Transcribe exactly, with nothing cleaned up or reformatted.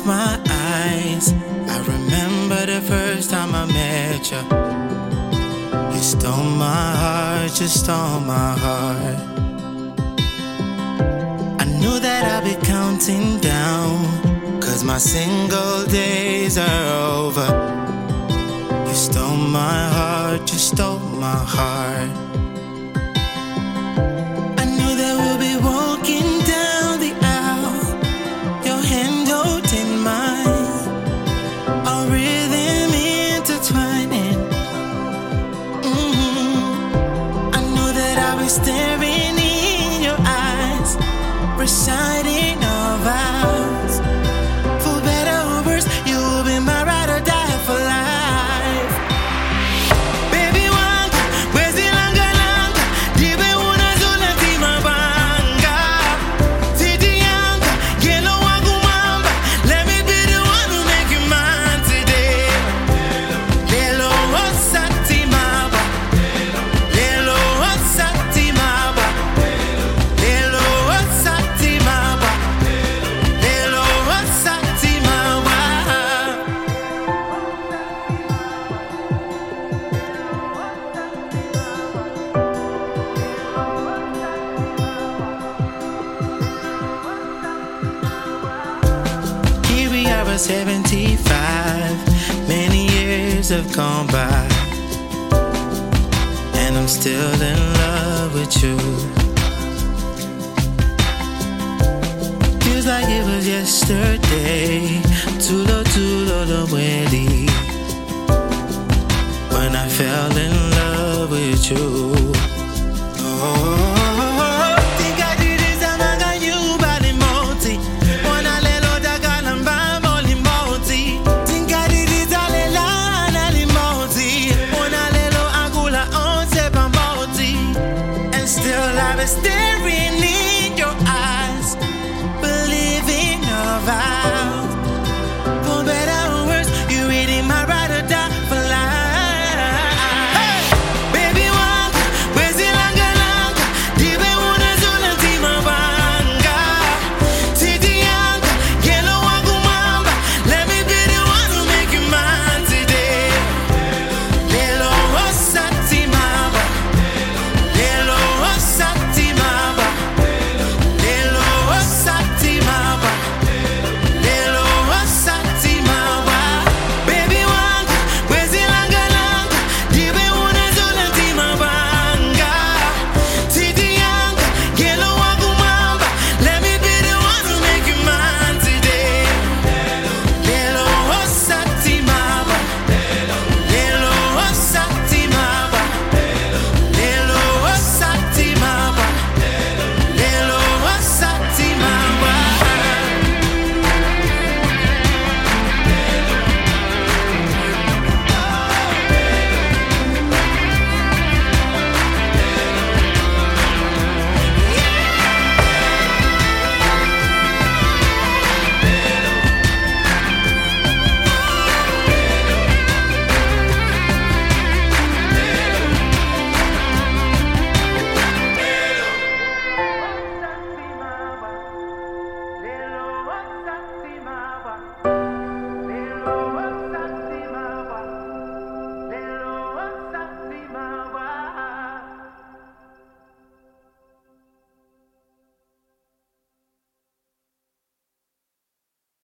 my eyes, I remember the first time I met you. You stole my heart, you stole my heart. I knew that I'd be counting down, 'cause my single days are over. You stole my heart, you stole my heart. I knew that we'll be walking down the aisle, your hand holding mine, our rhythm intertwining. Mm-hmm. I knew that I was staring in your eyes, reciting our vows. For better or worse, you will be my ride or die for life. Baby wanga, wezi langa langa, dibe unazula tima banga. Titi yanga, yelo wangu mamba, let me be the one who make you mine today. Lelo osati maba, lelo osati maba, lelo osati maba, lelo osati maba. Here we are at seventy-five, many years have gone by, and I'm still in love with you. Feels like it was yesterday, tulo tulo lo wedi, when I fell in love with you. Oh, think I did this, I'm not you, body multi. Wanna lelo dagala mbamo limoti. Think I did this, alela na limoti. Wanna lelo agula on sepa moti. And still I was still